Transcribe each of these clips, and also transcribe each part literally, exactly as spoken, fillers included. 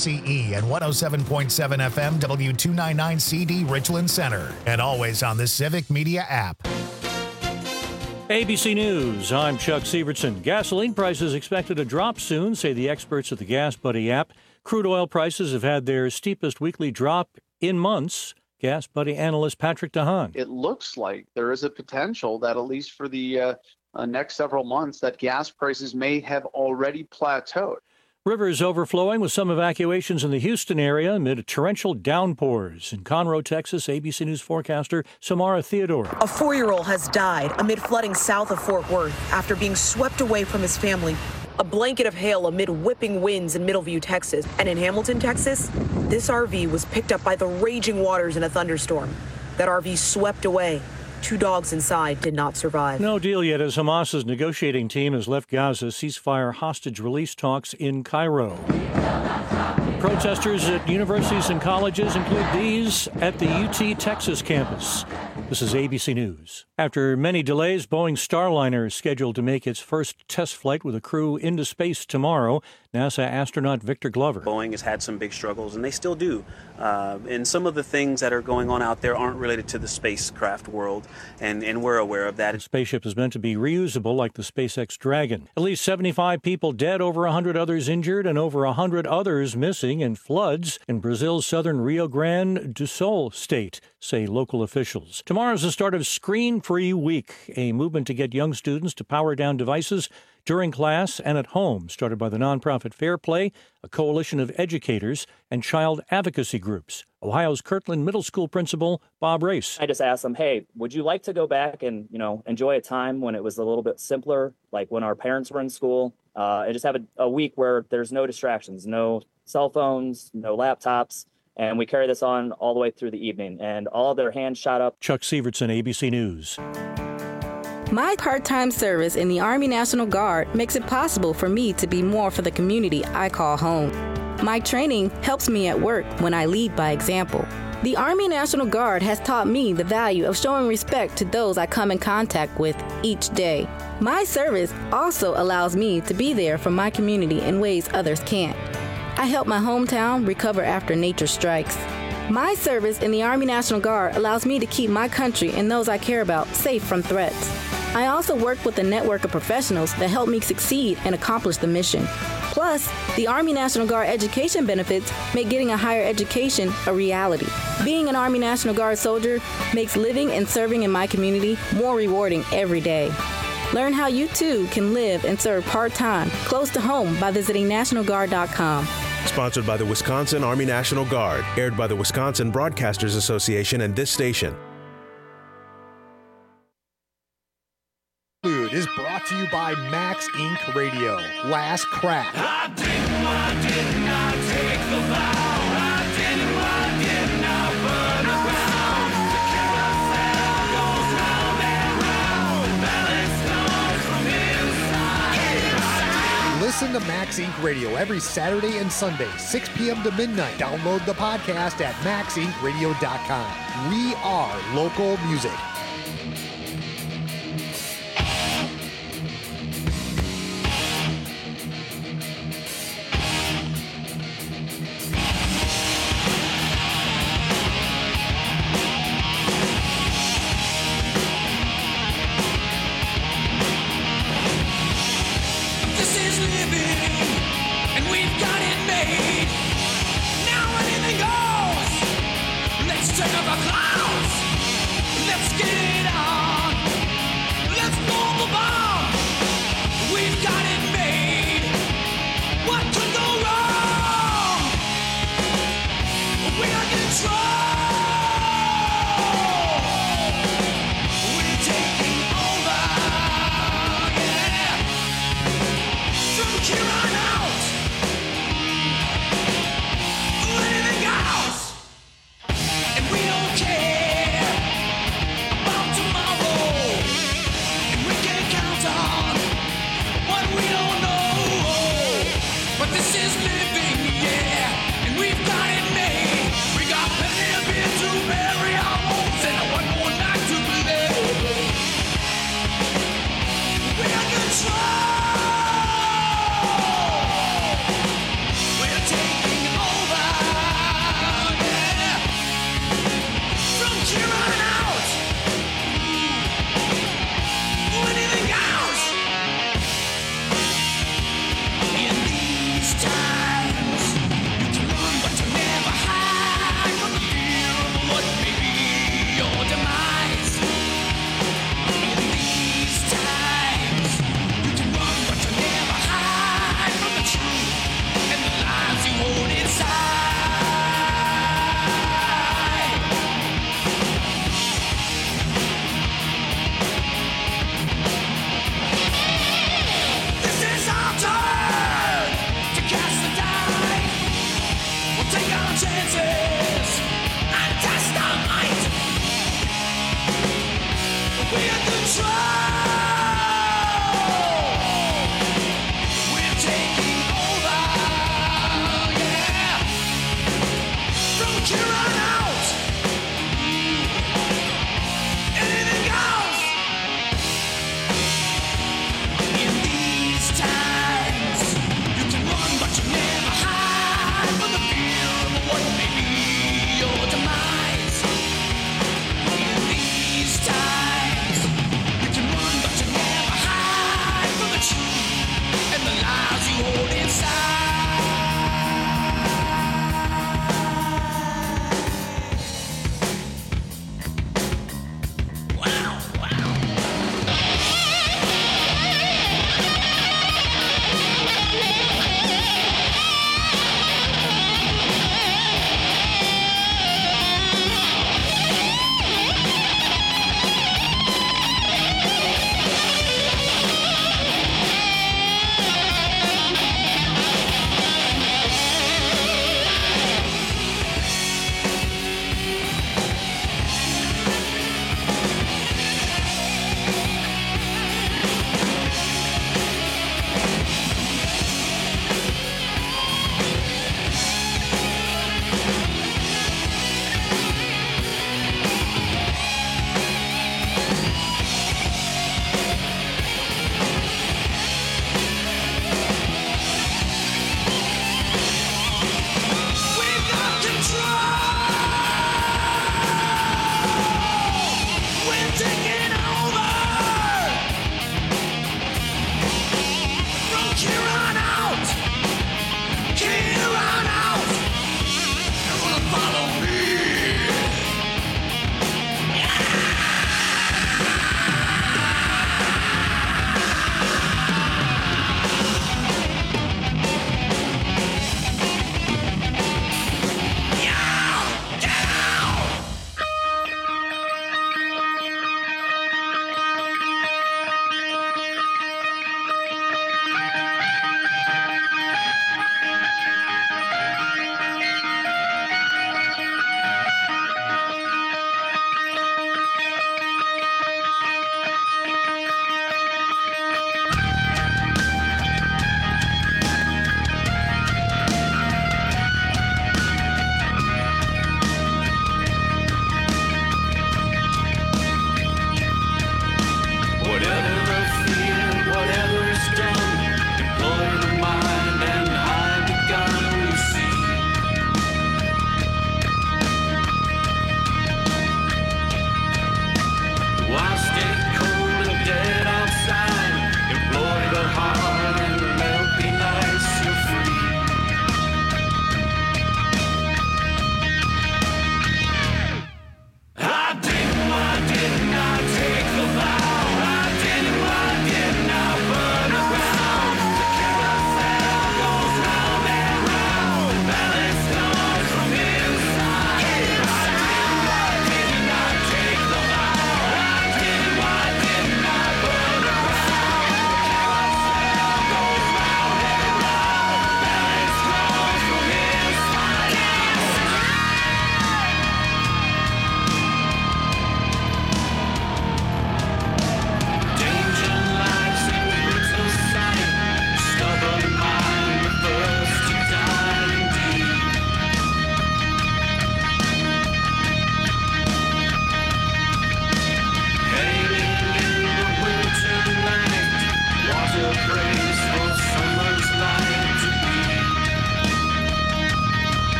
X E E and one oh seven point seven F M W two ninety-nine C D Richland Center. And always on the Civic Media app. A B C News, I'm Chuck Sievertson. Gasoline prices expected to drop soon, say the experts at the Gas Buddy app. Crude oil prices have had their steepest weekly drop in months. Gas Buddy analyst Patrick DeHaan. It looks like there is a potential that at least for the uh, uh, next several months that gas prices may have already plateaued. Rivers overflowing with some evacuations in the Houston area amid torrential downpours. In Conroe, Texas, A B C News forecaster Samara Theodore. A four-year-old has died amid flooding south of Fort Worth after being swept away from his family. A blanket of hail amid whipping winds in Middleview, Texas. And in Hamilton, Texas, this R V was picked up by the raging waters in a thunderstorm. That R V swept away. Two dogs inside did not survive. No deal yet as Hamas's negotiating team has left Gaza ceasefire hostage release talks in Cairo. Protesters at universities and colleges include these at the U T Texas campus. This is A B C News. After many delays, Boeing Starliner is scheduled to make its first test flight with a crew into space tomorrow. NASA astronaut Victor Glover. Boeing has had some big struggles, and they still do. Uh, and some of the things that are going on out there aren't related to the spacecraft world, and, and we're aware of that. The spaceship is meant to be reusable like the SpaceX Dragon. At least seventy-five people dead, over one hundred others injured, and over one hundred others missing in floods in Brazil's southern Rio Grande do Sul state, say local officials. Tomorrow's the start of Screen-Free Week, a movement to get young students to power down devices during class and at home, started by the nonprofit Fair Play, a coalition of educators and child advocacy groups. Ohio's Kirtland Middle School principal Bob Race. I just asked them, hey, would you like to go back and, you know, enjoy a time when it was a little bit simpler, like when our parents were in school, uh, and just have a, a week where there's no distractions, no cell phones, no laptops, and we carry this on all the way through the evening, and all their hands shot up. Chuck Sievertson, A B C News. My part-time service in the Army National Guard makes it possible for me to be more for the community I call home. My training helps me at work when I lead by example. The Army National Guard has taught me the value of showing respect to those I come in contact with each day. My service also allows me to be there for my community in ways others can't. I help my hometown recover after nature strikes. My service in the Army National Guard allows me to keep my country and those I care about safe from threats. I also work with a network of professionals that help me succeed and accomplish the mission. Plus, the Army National Guard education benefits make getting a higher education a reality. Being an Army National Guard soldier makes living and serving in my community more rewarding every day. Learn how you too can live and serve part-time close to home by visiting national guard dot com. Sponsored by the Wisconsin Army National Guard. Aired by the Wisconsin Broadcasters Association and this station. Food is brought to you by Max Incorporated. Radio. Last Crack. I didn't, I didn't, I take the vow. I didn't, I didn't, I burn around. The carousel goes round and round. Balance comes from inside. Listen to Max Incorporated. Radio every Saturday and Sunday, six p.m. to midnight. Download the podcast at max inc radio dot com. We are local music. Let's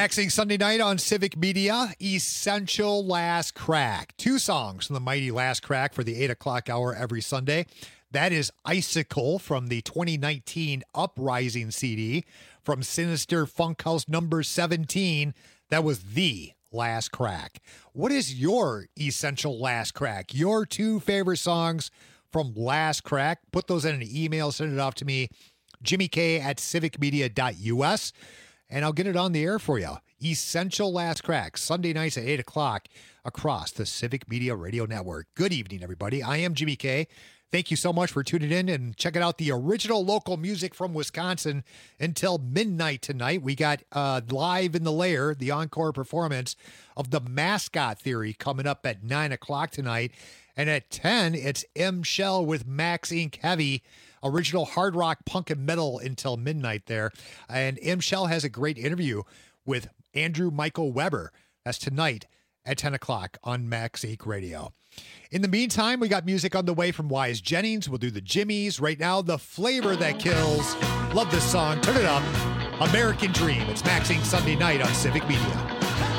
Maxing Sunday night on Civic Media, Essential Last Crack. Two songs from the mighty Last Crack for the eight o'clock hour every Sunday. That is Icicle from the twenty nineteen Uprising C D from Sinister Funkhouse number seventeen. That was the Last Crack. What is your Essential Last Crack? Your two favorite songs from Last Crack? Put those in an email. Send it off to me, Jimmy K at civic media dot U S. And I'll get it on the air for you. Essential Last Crack, Sunday nights at eight o'clock across the Civic Media Radio Network. Good evening, everybody. I am Jimmy K. Thank you so much for tuning in and checking out the original local music from Wisconsin until midnight tonight. We got uh, Live in the Lair, the encore performance of The Mascot Theory coming up at nine o'clock tonight. And at ten, it's M. Shell with Max Incorporated. Heavy. Original hard rock, punk, and metal until midnight there. And M. Shell has a great interview with Andrew Michael Weber. That's tonight at ten o'clock on Max Inc Radio. In the meantime, we got music on the way from Wise Jennings. We'll do the Jimmies. Right now, The Flavor That Kills. Love this song. Turn it up. American Dream. It's Max Inc Sunday night on Civic Media.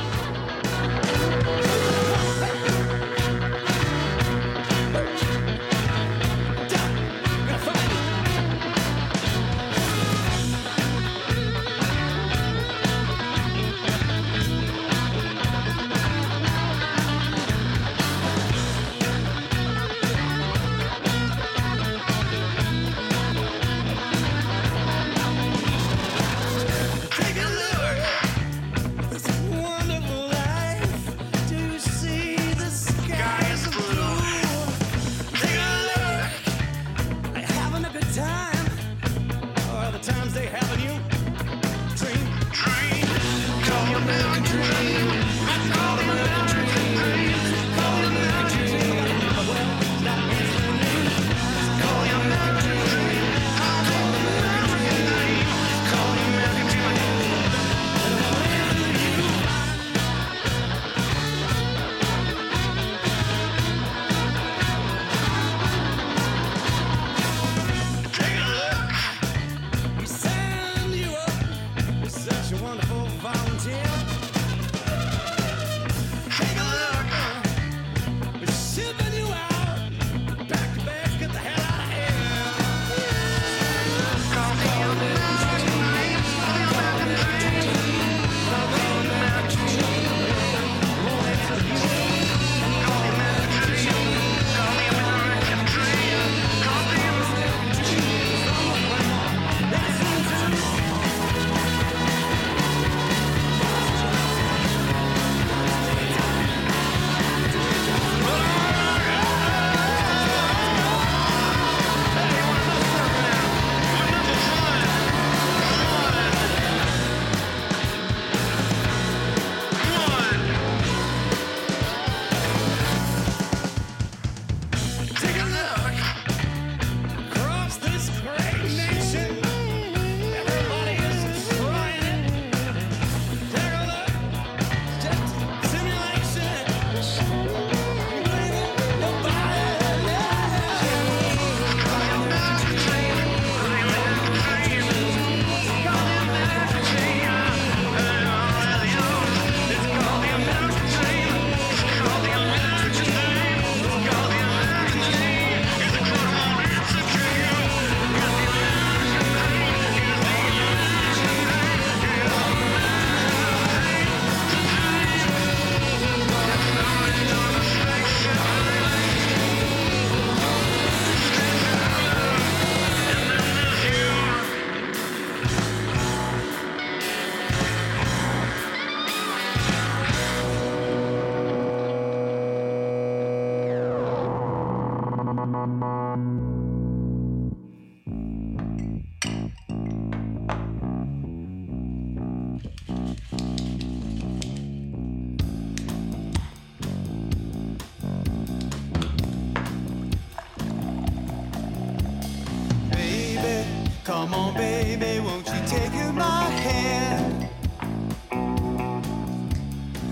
Come on, baby, won't you take my hand?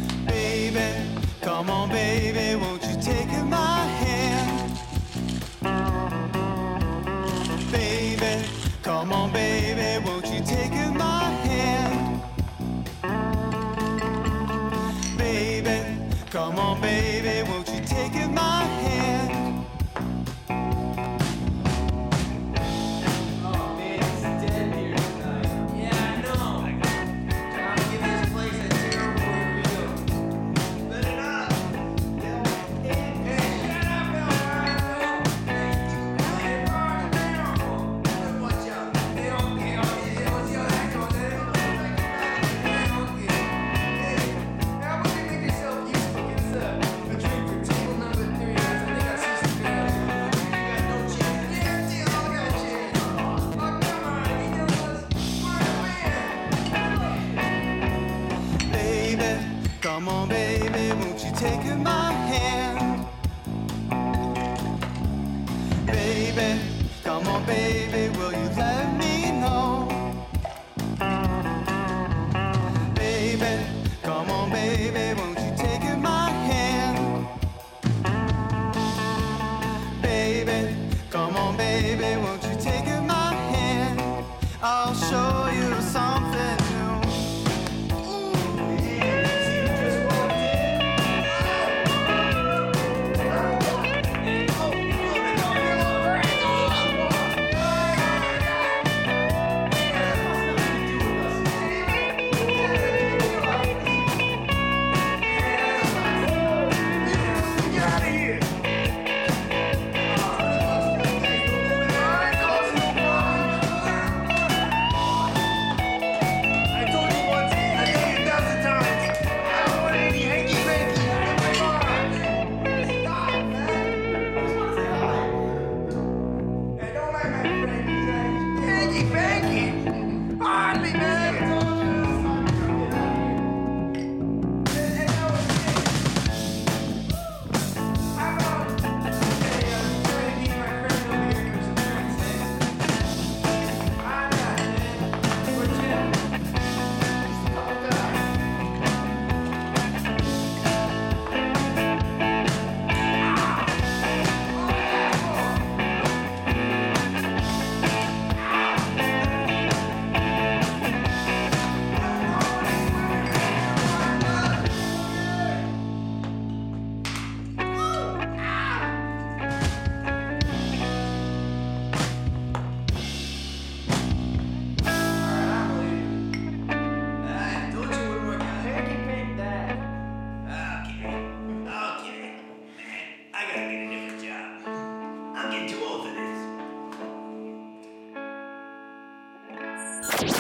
Baby, come on, baby, won't you take my hand?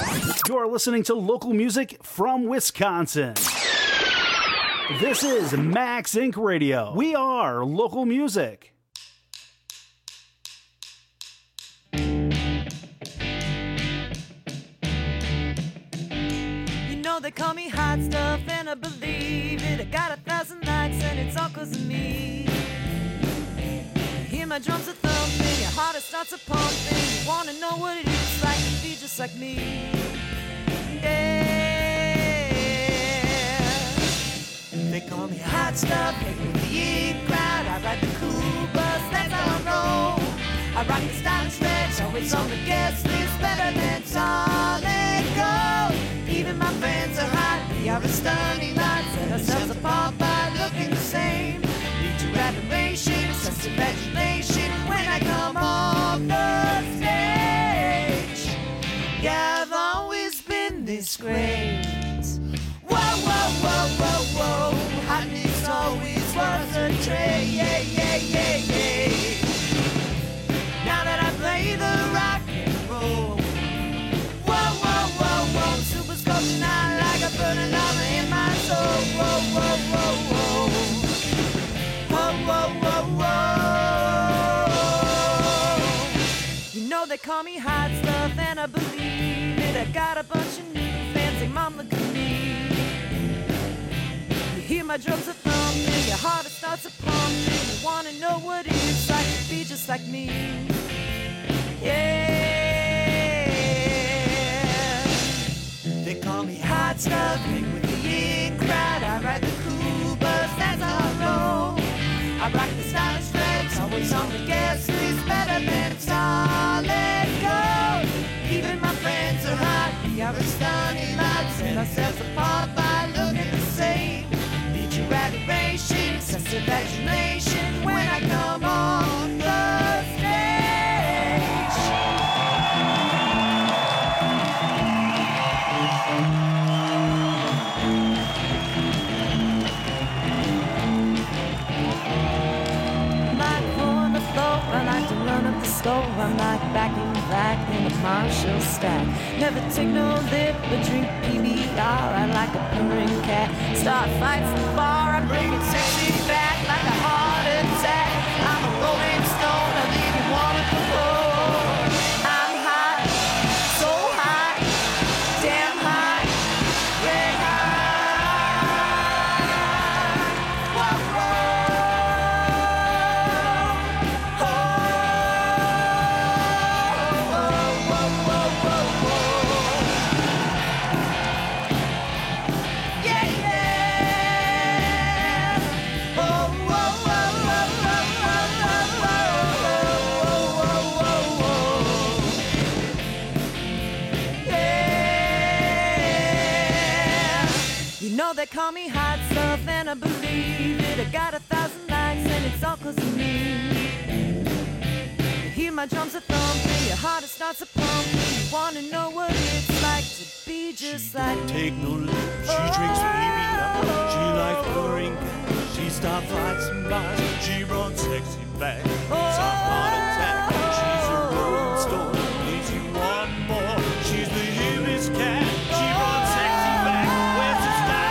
You're listening to local music from Wisconsin. This is Max Incorporated. Radio. We are local music. They call me hot stuff and I believe it. I got a thousand likes and it's all cause of me. Hear my drums are thumping, your heart it starts a pumping. You wanna know what it is like to be just like me. Yeah. They call me hot stuff, hang with the in crowd. I ride the cool bus, that's how I roll. I rock the style and stretch, always on the guest list, better than solid gold. Even my friends are hot, we are a stunning lot. Set ourselves apart by looking the same. Need your admiration, such imagination when I come off the stage. Yeah, I've always been this great. Whoa, whoa, whoa, whoa, whoa. Hotness always was a trait. Yeah, yeah, yeah, yeah. Now that I play the rock and roll. Whoa, whoa, whoa, whoa. Super scorching out like a burning lava in my soul. Whoa, whoa, whoa, whoa. Whoa, whoa, whoa, whoa. You know they call me hot stuff and I believe it. I got a bunch of new fans, say, Mom, look at me. You hear my drums are thumping, your heart it starts a pumping. You wanna know what it's like to be just like me. Yeah. They call me hot stuff, hang with the in crowd. I ride the cool bus, that's how I roll. I rock the style stretch, always on the guest list, better than solid gold. Even my friends are hot, we are a stunning lot. Set ourselves apart by looking the same. Need your adoration, sense of imagination when I come on the stage. I like to run up the score. I'm like back in black in a Marshall stack. Never take no lip, but drink P B R. I like a purring cat. Start fights in the bar. I bring it sexy back like a heart attack. I'm a rolling stone. I leave you wanting to roll. I'm hot, so hot, damn hot, red hot. Whoa, whoa. They call me hot stuff and I believe it. I got a thousand likes and it's all cause of me. You hear my drums are thumping, your heart it starts a pumping. You wanna know what it's like to be just she like don't me. Take no lip, she oh. drinks baby up. She likes purring cat. She stops fights and bites. She runs sexy back. It's a heart attack. She's a rolling stone. Needs you one more. She's the hippest cat. She runs sexy back. Where's the style?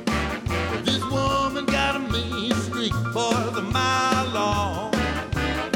This woman got a mean streak for the mile long.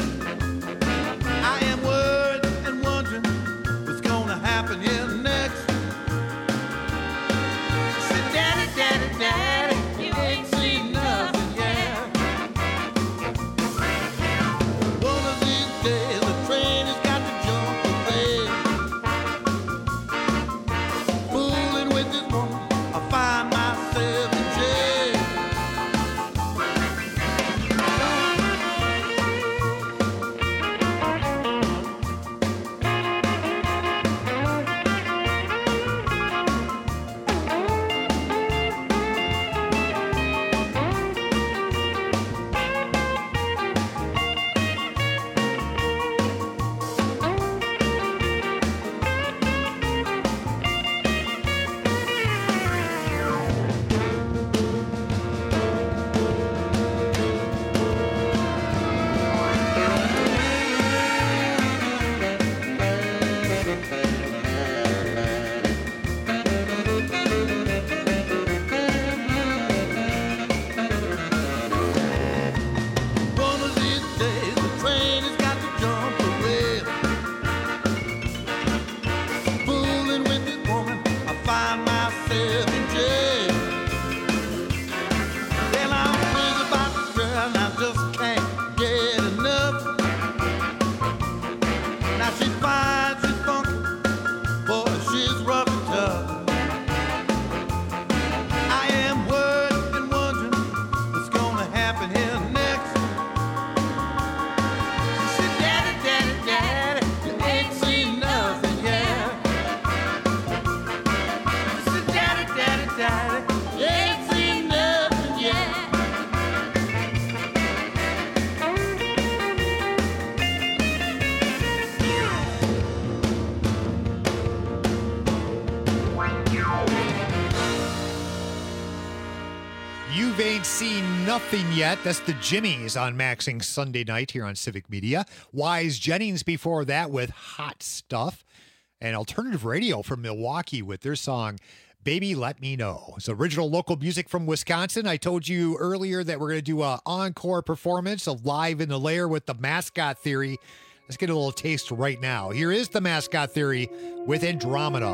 Nothing Yet. That's the Jimmies on Maxing Sunday night here on Civic Media. Wise Jennings before that with Hot Stuff. And Alternative Radio from Milwaukee with their song, Baby Let Me Know. It's original local music from Wisconsin. I told you earlier that we're going to do an encore performance of Live in the Lair with the Mascot Theory. Let's get a little taste right now. Here is the Mascot Theory with Andromeda.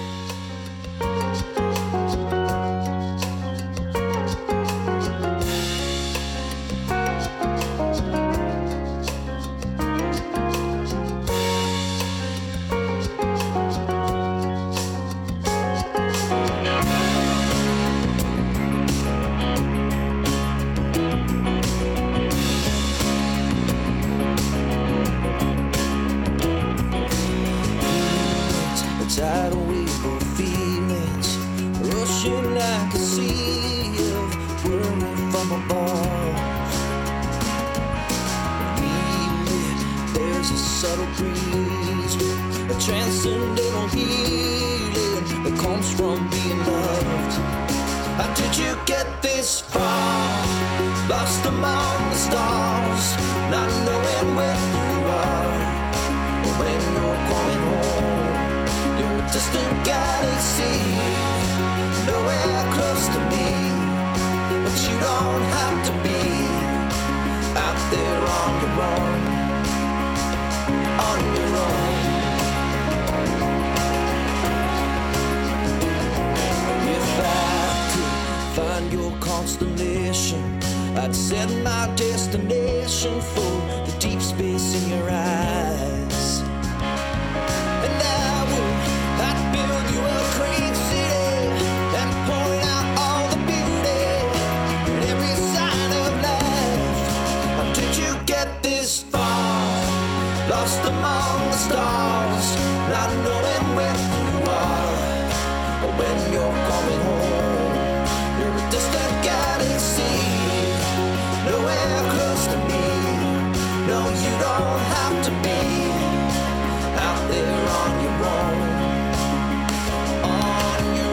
Tidal wave of feelings rushing like a sea of whirling from above. Immediately there's a subtle breeze, a transcendental healing that comes from being loved. How did you get this far? Lost among the stars, not knowing where you are or when you're coming home. You're a distant galaxy, nowhere close to me, but you don't have to be out there on your own, on your own. If I could find your constellation, I'd set my destination for the deep space in your eyes. And I would, I'd build you a great city and point out all the beauty in every sign of life. How did you get this far? Lost among the stars, not knowing where you are or when you're coming home. You're a distant galaxy, nowhere close to me. No, you don't have to be out there on your own, on your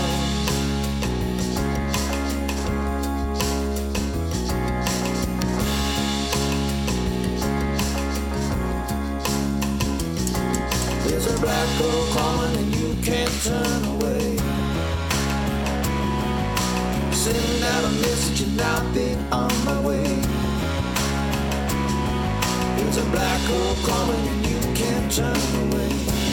own. There's a black hole coming and you can't turn away. Send out a message and I've been on my way. There's a black hole coming and you can't turn away.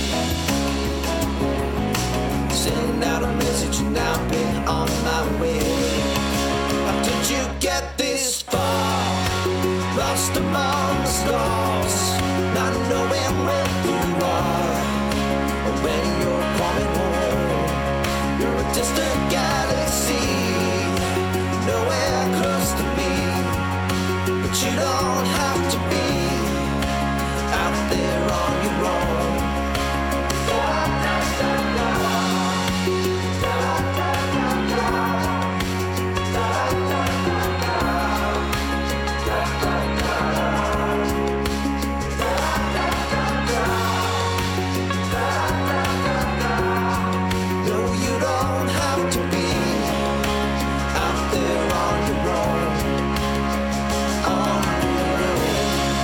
Send out a message and I've been on my way. How did you get this far? Lost among the stars, not knowing where you are or when you're coming home. You're a distant galaxy, nowhere close to me, but you don't have to be out there on your own. Da, da, da, da. Da, da, da, da. Da, da, da, da. Da, da, da. Da, da, da, da. Da, da, da, da. No, you don't have to be out there on your own, on your own.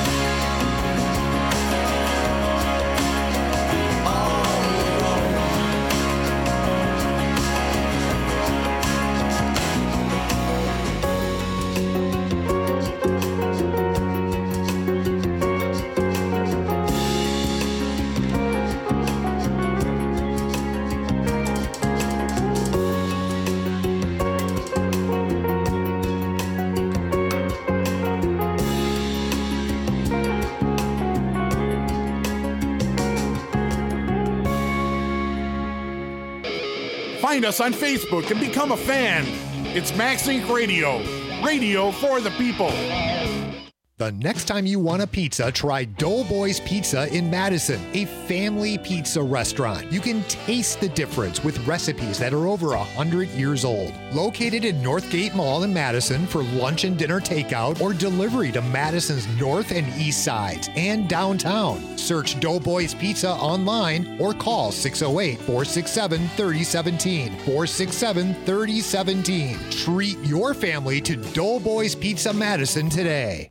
Find us on Facebook and become a fan. It's Max Inc Radio, radio for the people. The next time you want a pizza, try Doughboys Pizza in Madison, a family pizza restaurant. You can taste the difference with recipes that are over one hundred years old. Located in Northgate Mall in Madison for lunch and dinner takeout or delivery to Madison's north and east sides and downtown. Search Doughboys Pizza online or call six oh eight, four six seven, three oh one seven, four six seven, three oh one seven. Treat your family to Doughboys Pizza Madison today.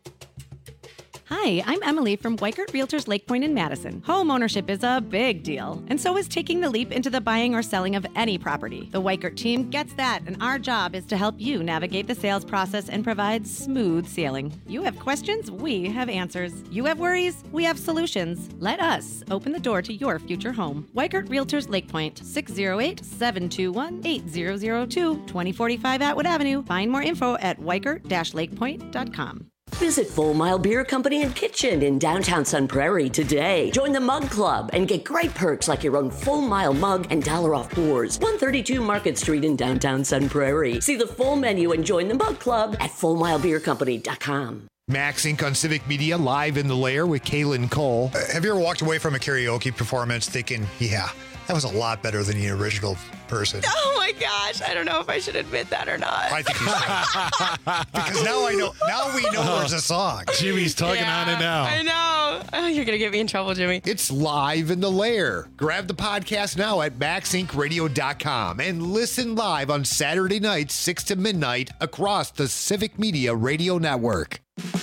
Hi, I'm Emily from Weikert Realtors Lake Point in Madison. Home ownership is a big deal, and so is taking the leap into the buying or selling of any property. The Weikert team gets that, and our job is to help you navigate the sales process and provide smooth sailing. You have questions, we have answers. You have worries, we have solutions. Let us open the door to your future home. Weikert Realtors Lake Point, six oh eight, seven two one, eight oh oh two, twenty forty-five Atwood Avenue. Find more info at weikert dash lakepoint dot com. Visit Full Mile Beer Company and Kitchen in downtown Sun Prairie today. Join the Mug Club and get great perks like your own Full Mile mug and dollar off pours. one thirty-two Market Street in downtown Sun Prairie. See the full menu and join the Mug Club at full mile beer company dot com. Max Incorporated on Civic Media, live in the lair with Kaylin Cole. Uh, have you ever walked away from a karaoke performance thinking, yeah, that was a lot better than the original person? Oh my gosh, I don't know if I should admit that or not. I think you should. Because now I know, now we know there's a song. Jimmy's tugging Yeah, on it now. I know. Oh, you're going to get me in trouble, Jimmy. It's live in the lair. Grab the podcast now at max inc radio dot com and listen live on Saturday nights, six to midnight across the Civic Media Radio Network.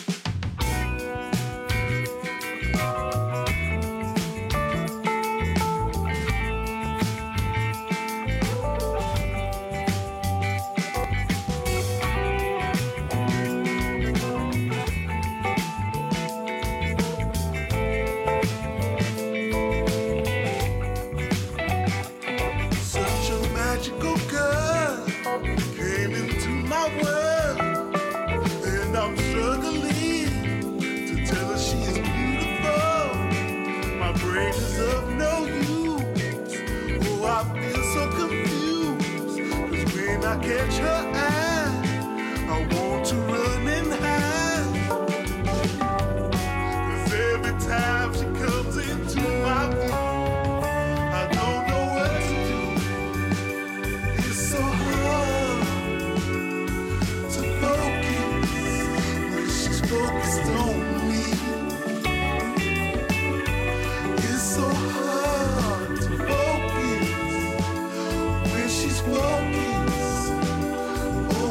Such a magical girl came into my world, and I'm struggling to tell her she is beautiful. My brain is of no use. Oh, I feel so confused. 'Cause when I catch her eye, I want to run and hide. 'Cause every time she comes into my view, I don't know what to do. It's so hard to focus when she's focused on me. It's so hard to focus when she's focused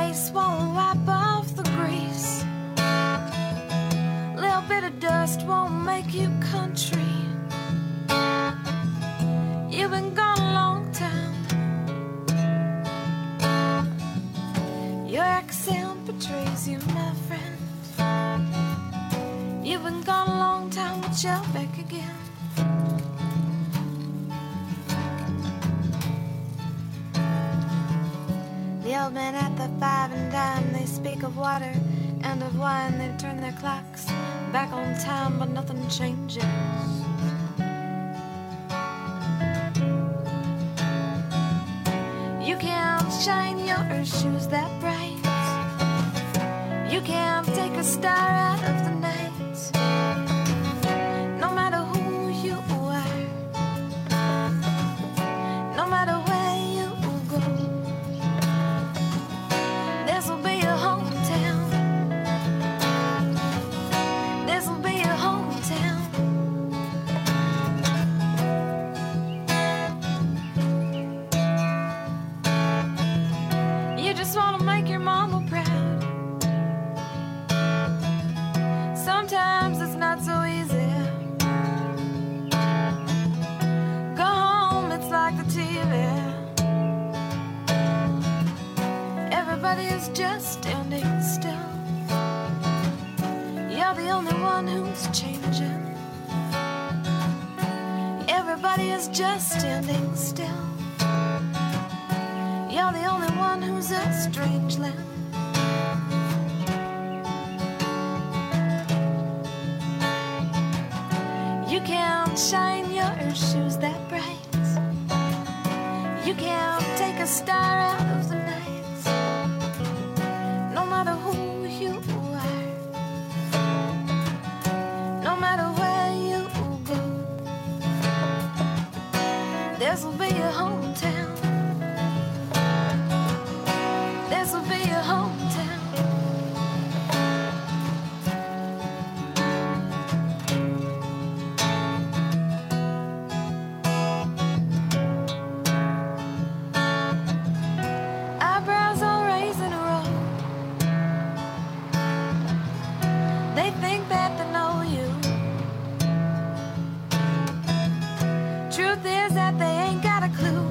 lace won't wipe off the grease. Little bit of dust won't make you country. You've been gone a long time. Your accent betrays you, my friend. You've been gone a long time, but you're back again. The old men at the five and dime, they speak of water and of wine. They turn their clocks back on time, but nothing changes. You can't shine your shoes that bright. You can't take a star out of the night. No matter who you are, no matter where you go, this'll be your hometown. This'll be your hometown. You just wanna make your mama proud. Sometimes it's not so easy. Go home, it's like the T V. Everybody is just standing still. You're the only one who's changing. Everybody is just standing still. You're the only one who's a strangeling. You can't shine your shoes that bright. You can't take a star out of the night. No matter who you are, no matter where you go, this'll be your hometown. This'll be your hometown. Eyebrows all raised in a row. They think that they know you. Truth is that they ain't got a clue.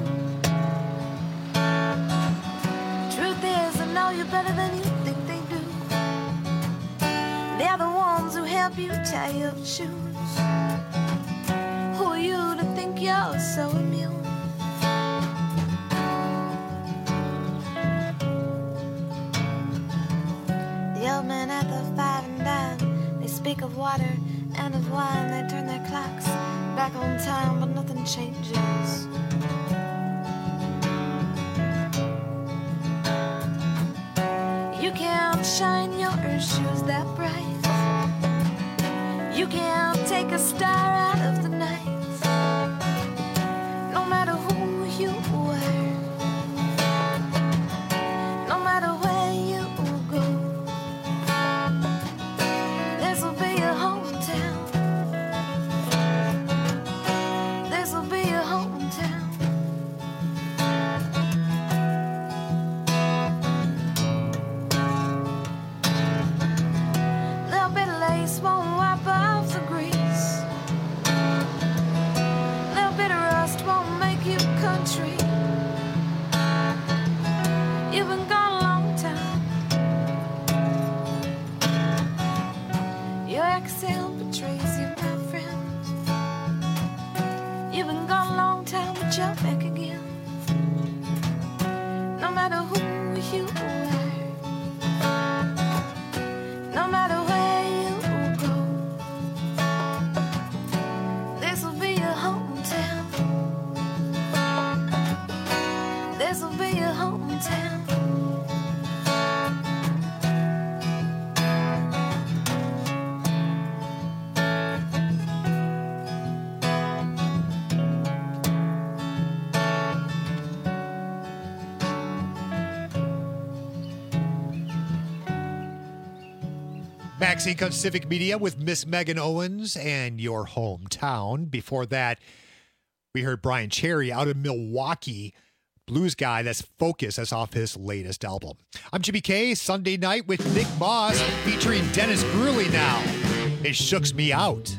Truth is they know you better than you think they do. They're the ones who help you tie your shoes. Who are you to think you're so immune? The old men at the five and dime, they speak of water and of wine. They turn their clocks back on time, but nothing changes. You can't shine your shoes that bright. You can't take a star out of the night. No matter who you are, no matter where you go, this'll be your hometown. This'll be your hometown. Little bit of lace won't wipe off the grease. Little bit of rust won't make you country. You've been gone a long time. Your accent betrays you, my friend. You've been gone a long time, but you're back again. No matter who you are, no matter where you go, this'll be your hometown. This'll be your hometown. Maxine comes Civic Media with Miss Megan Owens and Your Hometown. Before that, we heard Brian Cherry out of Milwaukee. blues guy. That's Focus. That's off his latest album. I'm Jimmy K. Sunday night with Nick Moss featuring Dennis Gurley now. It Shooks Me Out.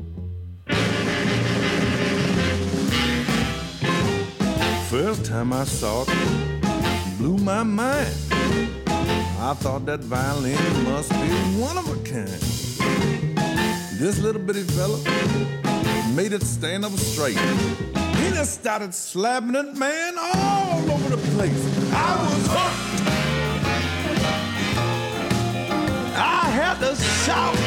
First time I saw it, blew my mind. I thought that violin must be one of a kind. This little bitty fella made it stand up straight. He just started slapping it, man, all over the place. I was hooked. I had to shout.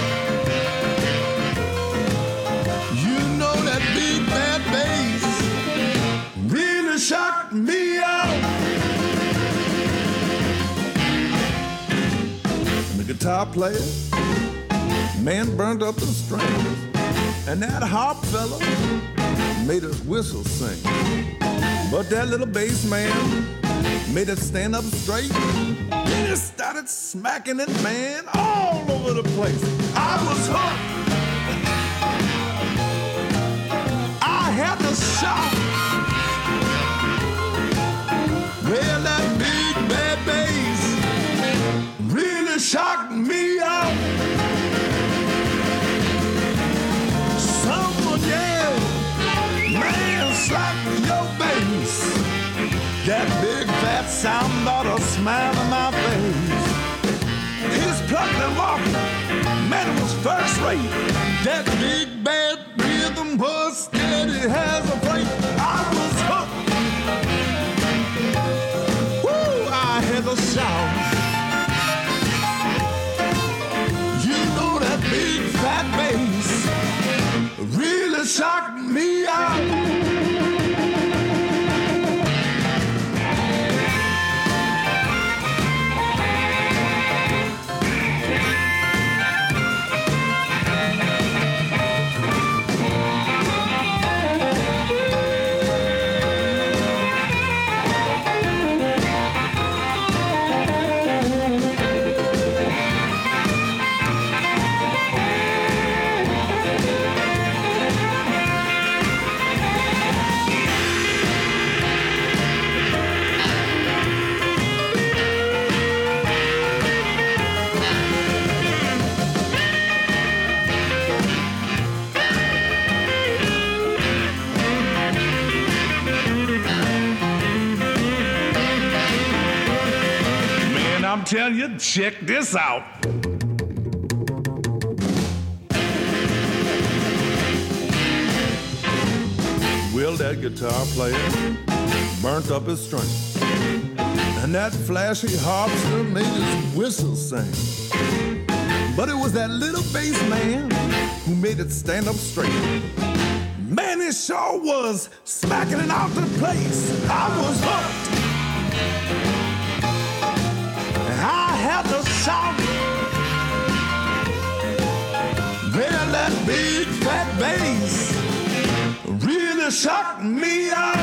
You know that big bad bass really shocked me out. And the guitar player, man, burned up the strings. And that harp fella made us whistle sing. But that little bass man made it stand up straight. He just started smacking it, man, all over the place. I was hooked. I had to shout. Well, that big bad bass really shocked me out. Someone yelled, man, slap your bass. That big fat sound brought a smile on my face. His plucking and walking, man, it was first rate. That big bad rhythm was steady as a plate. I was hooked. Woo, I had to shout. You know that big fat bass really shocked me out. I'm telling you, check this out. Well, that guitar player burnt up his string, and that flashy harpster made his whistle sing. But it was that little bass man who made it stand up straight. Man, it sure was smacking it out the place. I was hooked. I had to shout. Well, that big fat bass really shocked me out.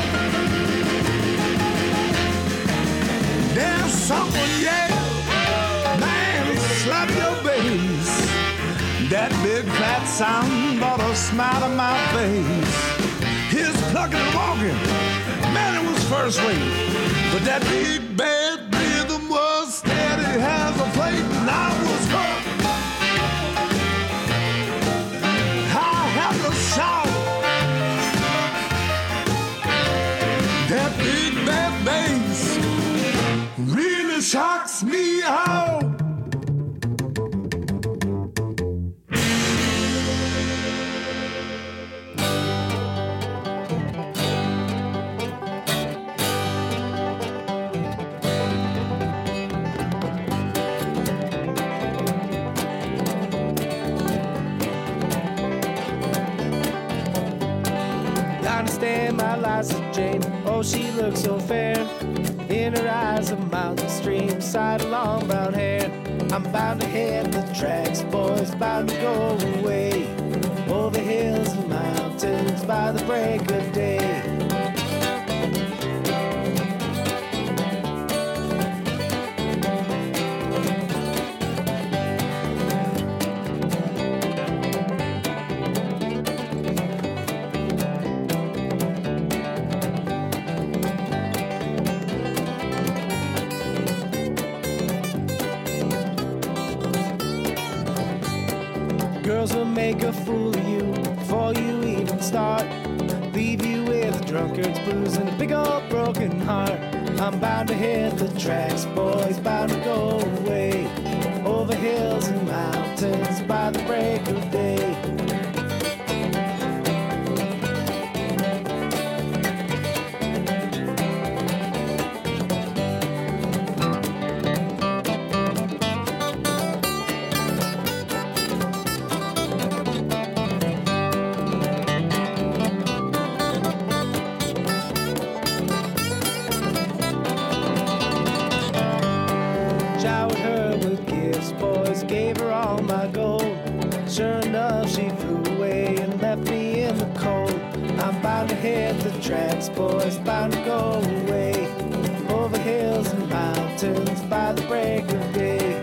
There's someone yelled, man, slap your bass. That big fat sound brought a smile to my face. His plucking and walking, man, it was first rate. But that big bad rhythm was steady as a plate, and I was hooked. I had to shout. That big bad bass really shocks me out. My Liza Jane, oh, she looks so fair. In her eyes, a mountain stream, side long brown hair. I'm bound to hit the tracks, boys, bound to go away. Over hills and mountains by the break of day. Girls will make a fool of you before you even start. Leave you with a drunkard's blues and a big old broken heart. I'm bound to hit the tracks, boys, bound to go away. Over hills and mountains by the break of day. Showered her with gifts, boys, gave her all my gold. Sure enough, she flew away and left me in the cold. I'm bound to hit the tracks, boys, bound to go away. Over hills and mountains by the break of day.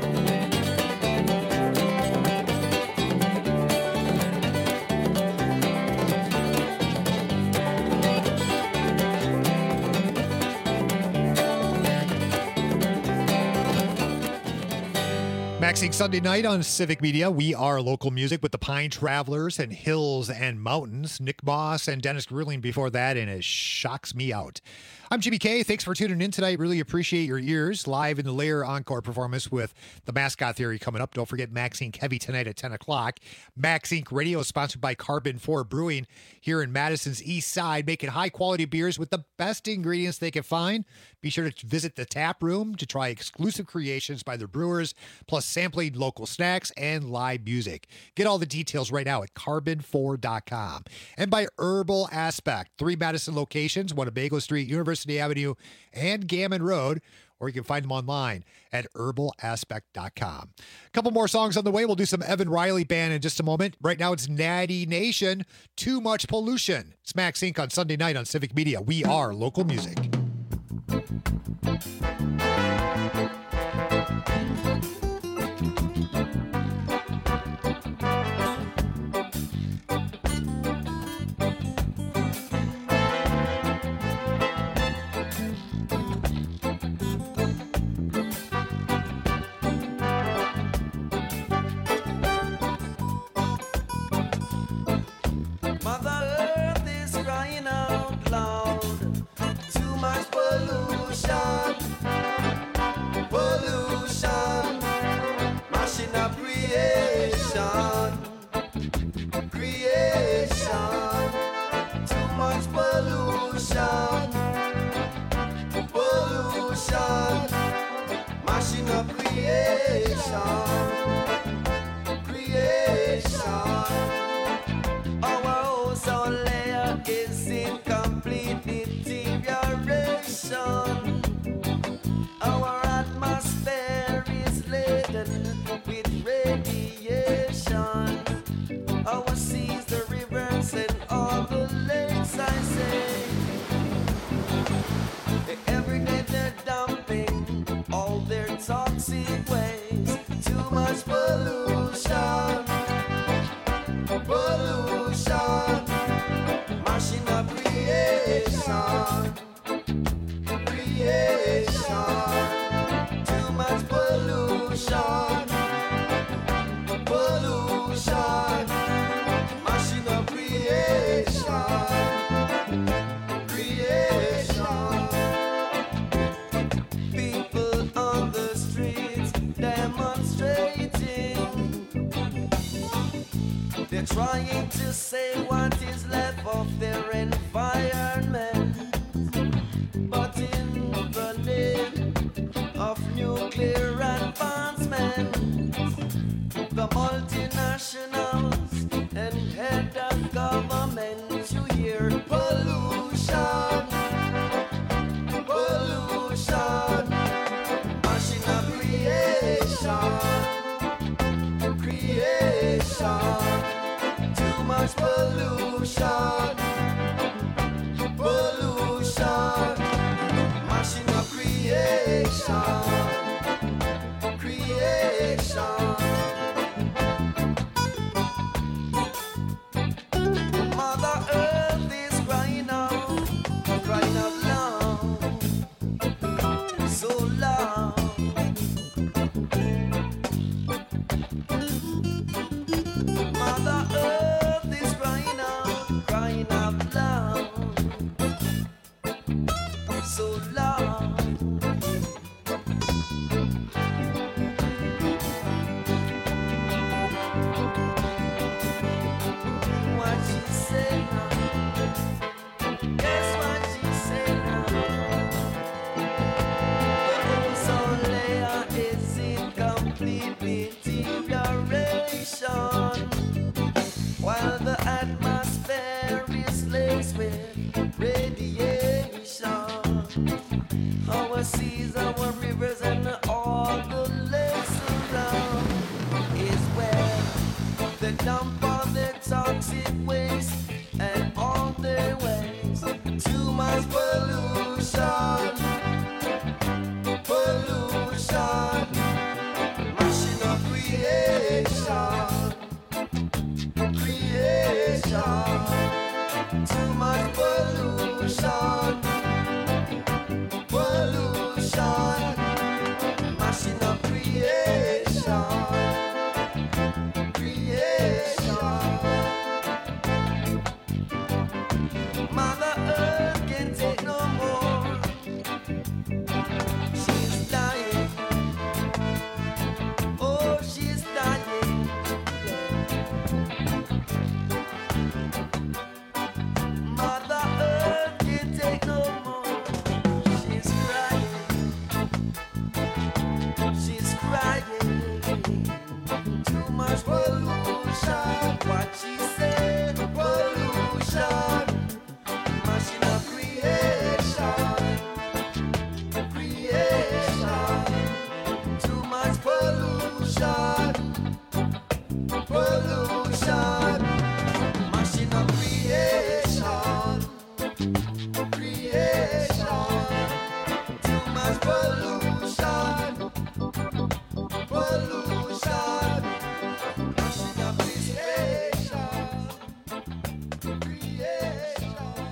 Maxing Sunday night on Civic Media. We are local music with the Pine Travelers and Hills and Mountains. Nick Moss and Dennis Grilling before that, and it shocks me out. I'm Jimmy K. Thanks for tuning in tonight. Really appreciate your ears. Live in the Lair Encore performance with the Mascot Theory coming up. Don't forget Max Incorporated Heavy tonight at ten o'clock. Max Incorporated Radio is sponsored by Carbon four Brewing here in Madison's East Side, making high-quality beers with the best ingredients they can find. Be sure to visit the tap room to try exclusive creations by their brewers, plus sampling local snacks and live music. Get all the details right now at carbon four dot com. And by Herbal Aspect, three Madison locations, one at Bagel Street, University Avenue, and Gammon Road, or you can find them online at herbal aspect dot com. A couple more songs on the way. We'll do some Evan Riley Band in just a moment. Right now it's Natty Nation, Too Much Pollution. It's Max Incorporated on Sunday night on Civic Media. We are local music. Mother Earth is crying out loud. Too much pollution, pollution, mashing up creation, creation. Too much pollution, pollution, mashing up creation, creation. Our ozone layer is in complete deterioration. Our atmosphere is laden with radiation. Our seas, the rivers, and all the lakes, I say, every day they're dumping all their toxic waste. Too much pollution, pollution, mashing up creation, creation. Too much pollution, pollution, mashing up creation, creation. People on the streets demonstrating. They're trying to say what is left of their environment, but in the name of nuclear advancement, the multinationals and head of government, you hear pollution, pollution, mashing up creation, creation. Too much pollution, pollution, mashing up creation, creation. Mother Earth is crying out, crying out loud, so loud. What she say now? Guess what she say now? So Leia is in complete deterioration, while the atmosphere is laced with radiation. Our seas, our rivers, and all the lakes around is where they dump all their toxic waste and all their ways. Too much pollution, pollution, mashing up creation, creation. Too much pollution, pollution, mashing up creation, creation. Mother Earth can't take no more. She's dying. Oh, she's dying. Mother Earth can't take no more. She's crying. She's crying. Too much pollution. What she said, pollution. Mashing up creation, creation. Too much pollution, pollution. Mashing up creation, creation. Too much pollution, pollution. Mashing up creation, creation.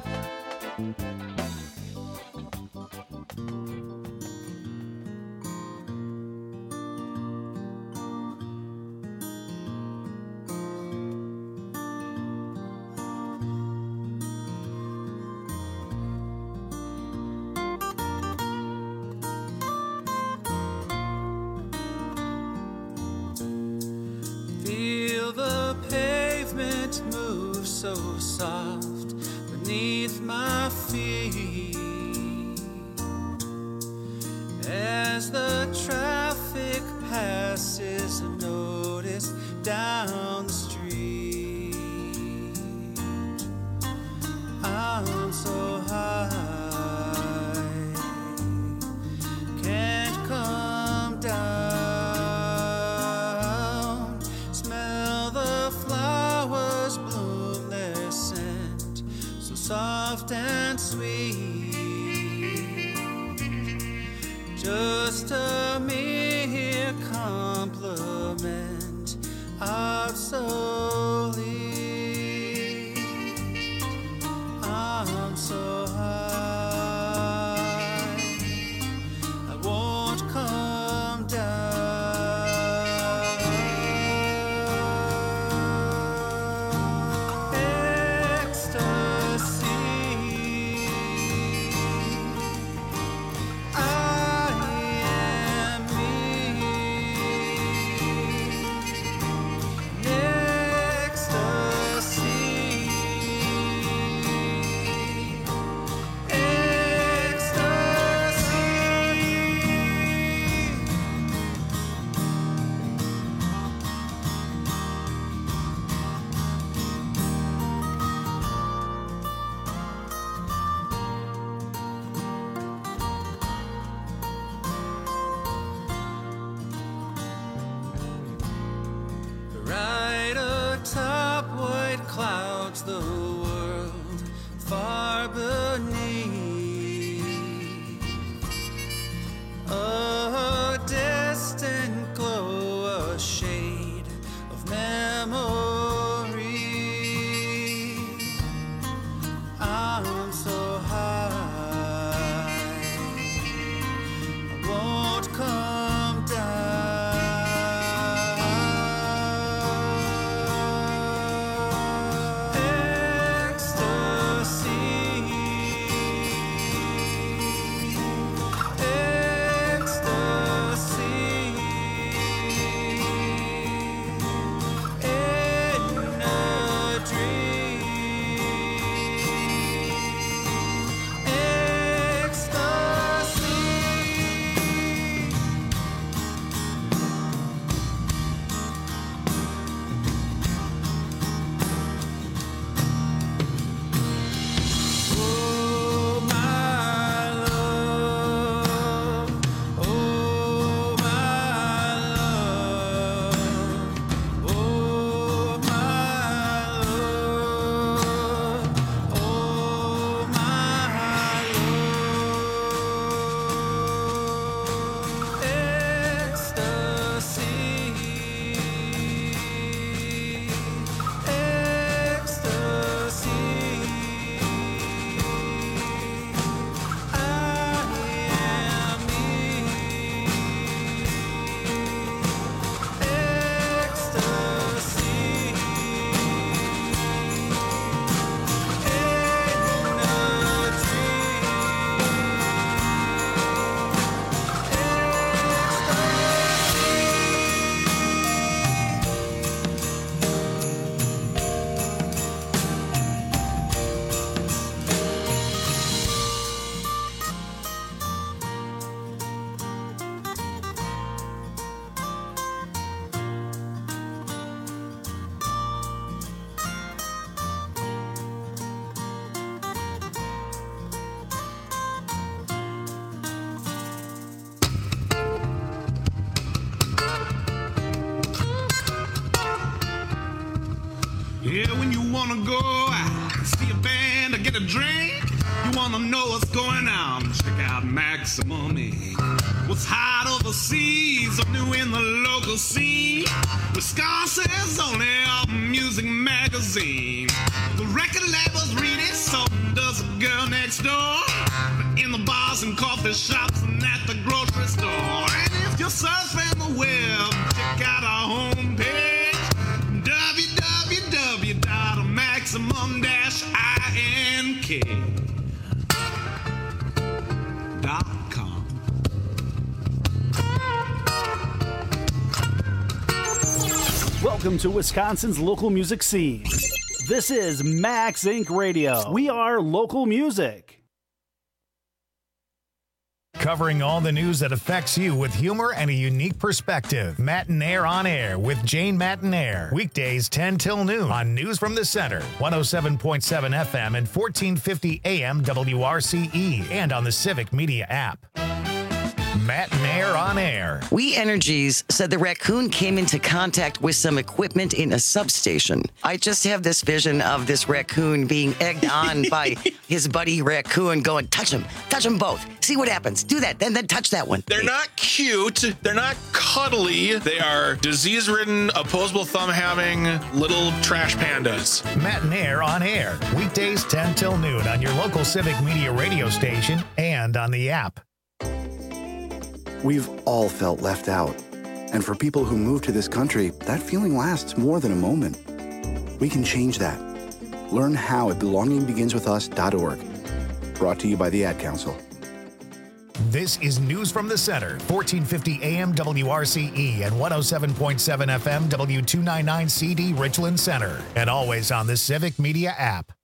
Feel the pavement move so soft beneath my feet as the traffic passes. I notice down the street I'm so high, can't come down. Smell the flowers bloom, their scent so soft and sweet. Just a mere compliment, obsolete. I'm so high, I won't come down. Ecstasy, I am me. clouds the world far beneath. A distant glow, a shade of memory. I'm so high, I won't come down. Ecstasy, Yeah, when you wanna go out, see a band or get a drink, you wanna know what's going on, check out Maximum Ink. What's hot overseas or new in the local scene, Wisconsin's only album music magazine. The record labels read it, so does the girl next door. In the bars and coffee shops and at the grocery store. And if you're surfing the web, check out our homepage, w w w dot maximum dash ink dot com. Welcome to Wisconsin's local music scene. This is Max Inc Radio. We are local music. Covering all the news that affects you with humor and a unique perspective. Matinaire on Air with Jane Matinaire. Weekdays ten till noon on News from the Center, one oh seven point seven F M and fourteen fifty A M W R C E, and on the Civic Media app. Matinaire on Air. We Energies said the raccoon came into contact with some equipment in a substation. I just have this vision of this raccoon being egged on by his buddy raccoon going, touch him, touch them both. See what happens. Do that, then then touch that one. They're not cute. They're not cuddly. They are disease-ridden, opposable thumb-having little trash pandas. Matinaire on Air. Weekdays ten till noon on your local Civic Media radio station and on the app. We've all felt left out. And for people who move to this country, that feeling lasts more than a moment. We can change that. Learn how at belonging begins with us dot org. Brought to you by the Ad Council. This is News from the Center, fourteen fifty A M W R C E and one oh seven point seven F M W two ninety-nine C D Richland Center. And always on the Civic Media app.